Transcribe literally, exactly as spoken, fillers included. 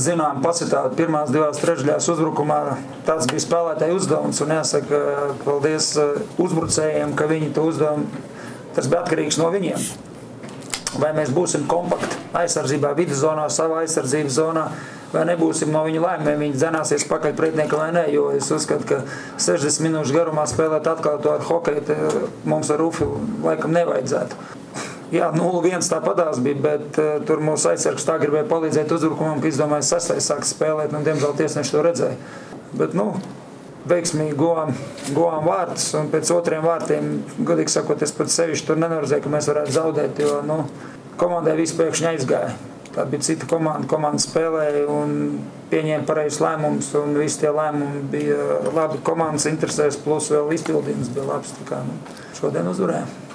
zinām pacitāti pirmās divās trešdaļās uzbrukumā. Tāds bija spēlētāju uzdevums, un jāsaka, paldies uzbrucējiem, ka viņi to uzdevumu, tas bija atkarīgs no viņiem. Vai mēs būsim kompakti aizsardzībā, viduszonā, savā aizsardzības zonā, vai nebūsim no viņa lēmumiem, viņi dzenāsies pakaļ pretiniekam vai ne, jo es uzskatu, ka sešdesmit minūšu garumā spēlēt atkal to ar hokeju, mums ar Rufi laikam nevajadzētu. Jā, nulle viens tāpatās bija, bet uh, tur mūsu aizsargs tā gribēja palīdzēt uzbrukumam, ka izdomāja sastais sāks spēlēt, un diemžēl tiesneši to redzēja. Bet, nu, veiksmīgi govām, govām vārtus, un pēc otriem vārtiem, godīgi sakot, es pat sevišķi tur nenoredzēju, ka mēs varētu zaudēt, jo, nu, komandai visu pēkšņi aizgāja. Tā bija cita komanda, komanda spēlēja un pieņēma pareizes lēmumus, un visi tie lēmumi bija labi komandas interesēs, plus vēl izpildījums bija labs, tā kā, nu, šodien uzvarējām.